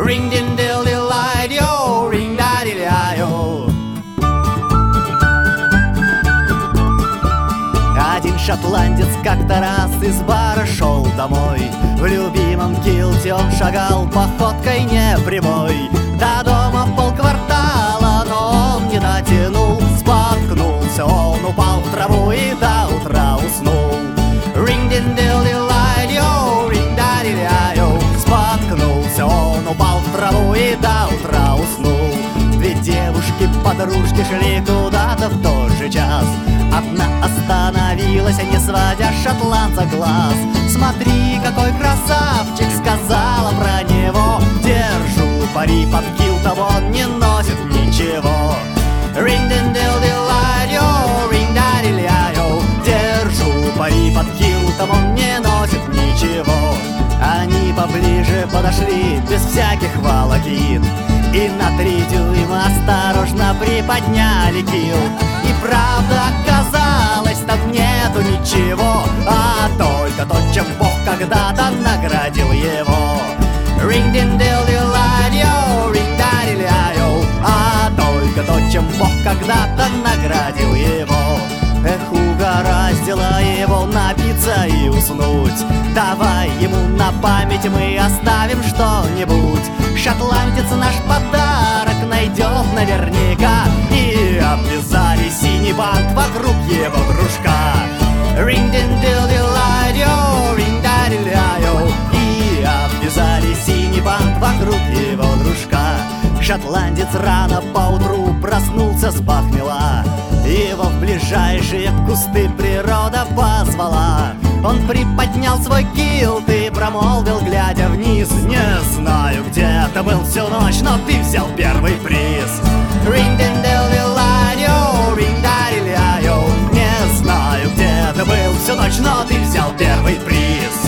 Ring-din-dill-dill-lie-dio, ring-да-диль-ай-о. Один шотландец как-то раз из бара шел домой. В любимом килте он шагал походкой непрямой. До дома полквартала, но он не дотянул. Споткнулся, он упал в траву и до утра уснул. Ring-din-dill-dill-lie-dio, ring-да-диль-ай-о. Споткнулся, он упал в траву и до утра уснул. Две девушки-подружки шли куда-то в тот же час. Одна остановилась, не сводя с шотландца глаз. «Смотри, какой красавчик!» — сказала про него. «Держу пари, под килтом он не носит ничего». Ring-din-dill-dill-lie-dio, ring-да-диль-ай-о. Держу пари, под килтом он не носит ничего. Они поближе подошли, без всяких волокит, и на 3 дюйма осторожно приподняли килт. И правда оказалось, там нету ничего, а только то, чем Бог когда-то наградил его. Ring-din-dill-dill-lie-dio, ring-да-диль-ай-о. А только то, чем Бог когда-то наградил его. Эх, угораздило его напиться и уснуть. Давай ему на память мы оставим что-нибудь. Шотландец наш подарок найдет наверняка. И обвязали синий бант вокруг его дружка. Ring-din-dill-dill-lie-dio, ring-да-диль-ай-о. И обвязали синий бант вокруг его дружка. Шотландец рано поутру проснулся с похмела. Его в ближайшие кусты природа позвала. Он приподнял свой килт и промолвил, глядя вниз: «Не знаю, где ты был всю ночь, но ты взял первый приз». Ring-din-dill-dill-lie-dio, ring-да-диль-ай-о. Не знаю, где ты был всю ночь, но ты взял первый приз.